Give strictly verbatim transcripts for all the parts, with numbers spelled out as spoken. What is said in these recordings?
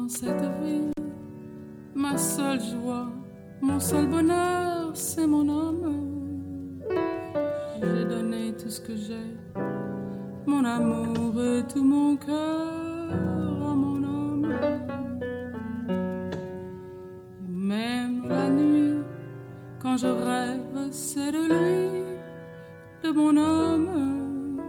cette vie. Ma seule joie, mon seul bonheur, c'est mon homme. J'ai donné tout ce que j'ai, mon amour et tout mon cœur à mon homme. Même la nuit, quand je rêve, c'est de lui, de mon homme.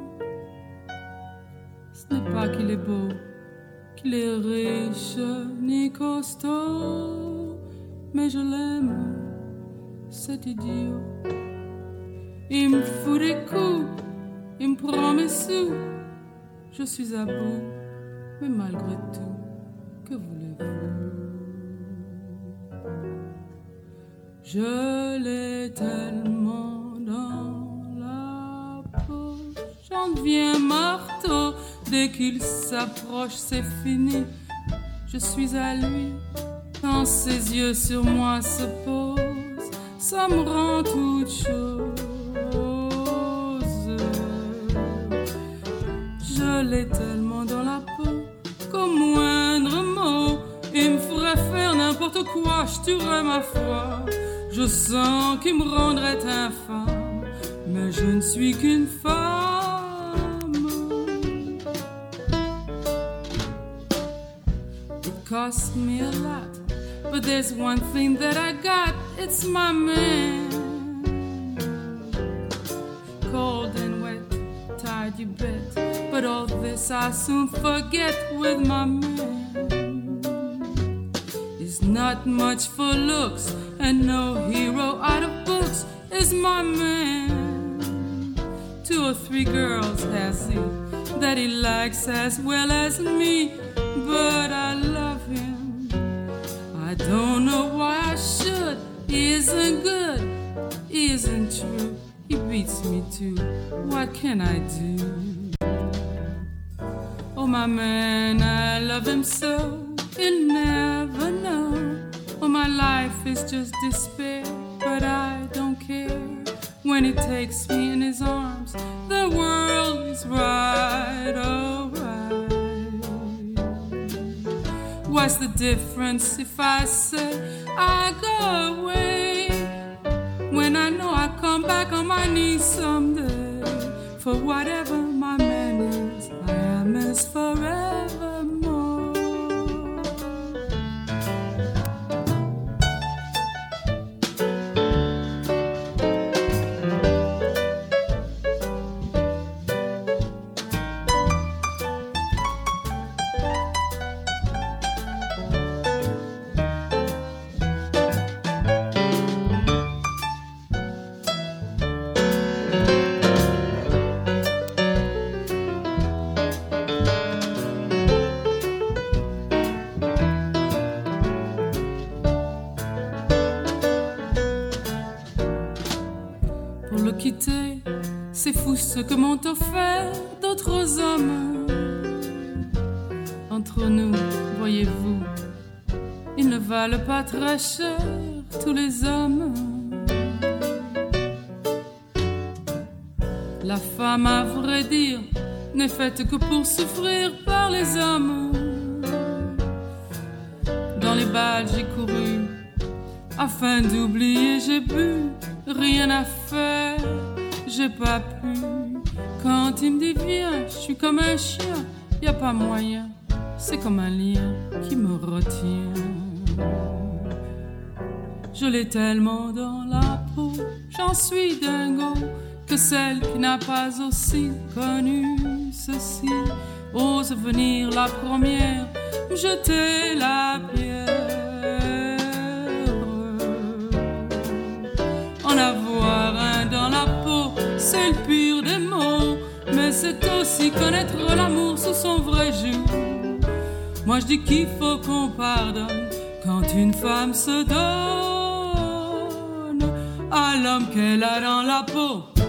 Ce n'est pas qu'il est beau, qu'il est riche ni costaud, mais je l'aime, cet idiot. Il me fout des coups, il me prend mes sous, je suis à bout, mais malgré tout, que voulez-vous? Je l'ai tellement dans la peau, j'en deviens marteau. Dès qu'il s'approche, c'est fini. Je suis à lui, quand ses yeux sur moi se posent, ça me rend toute chose. Je l'ai tellement dans la peau qu'au moindre mot, il me ferait faire n'importe quoi, je tuerais ma foi. Je sens qu'il me rendrait infâme, mais je ne suis qu'une femme. It costs me a lot, but there's one thing that I got, it's my man. Cold and wet, tired you bet, but all this I soon forget with my man. He's not much for looks, and no hero out of books is my man. Two or three girls has he that he likes as well as me, but I love him. I don't know why I should. He isn't good, he isn't true, he beats me too. What can I do? Oh my man, I love him so, he'll never know. Oh, my life is just despair, but I don't care. When he takes me in his arms, the world is right, alright. What's the difference if I say I go away, when I know I come back on my knees someday? For whatever my man is, I am his forevermore. C'est fou ce que m'ont offert d'autres hommes. Entre nous, voyez-vous, ils ne valent pas très cher, tous les hommes. La femme, à vrai dire, n'est faite que pour souffrir par les hommes. Dans les bals, j'ai couru, afin d'oublier, j'ai bu, rien à faire. J'ai pas pu. Quand il me dit viens, je suis comme un chien, y a pas moyen, c'est comme un lien qui me retient. Je l'ai tellement dans la peau, j'en suis dingo, que celle qui n'a pas aussi connu ceci ose venir la première me jeter la pierre. En avoir un dans la peau, c'est le pire des mots, mais c'est aussi connaître l'amour sous son vrai jour. Moi je dis qu'il faut qu'on pardonne quand une femme se donne à l'homme qu'elle a dans la peau.